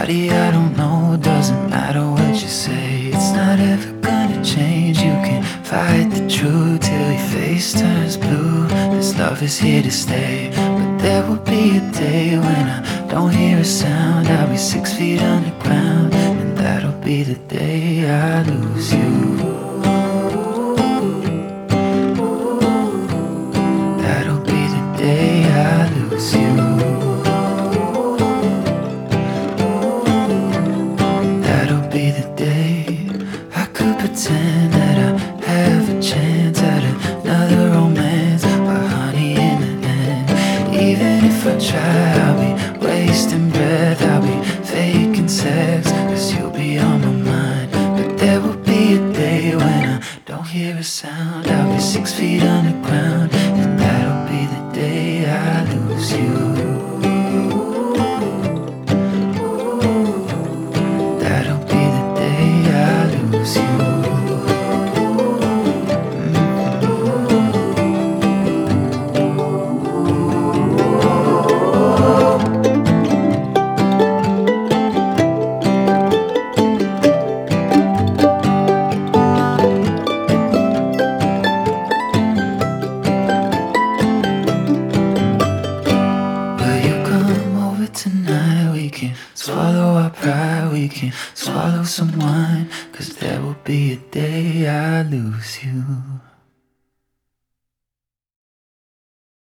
Shawty, I don't know, doesn't matter what you say. It's not ever gonna change. You can fight the truth till your face turns blue. This love is here to stay, but there will be a day when I don't hear a sound. I'll be 6 feet underground, and that'll be the day I lose you. That'll be the day I lose you. That'll be the day I could pretend that I have a chance at another romance, but honey, in the end, even if I try, I'll be wasting breath. I'll be faking sex, cause you'll be on my mind. But there will be a day when I don't hear a sound. I'll be 6 feet underground, and that'll be the day I lose you. That'll be the day I lose you. Will you come over tonight? We can swallow our pride, we can swallow some wine, cause there will be a day I lose you.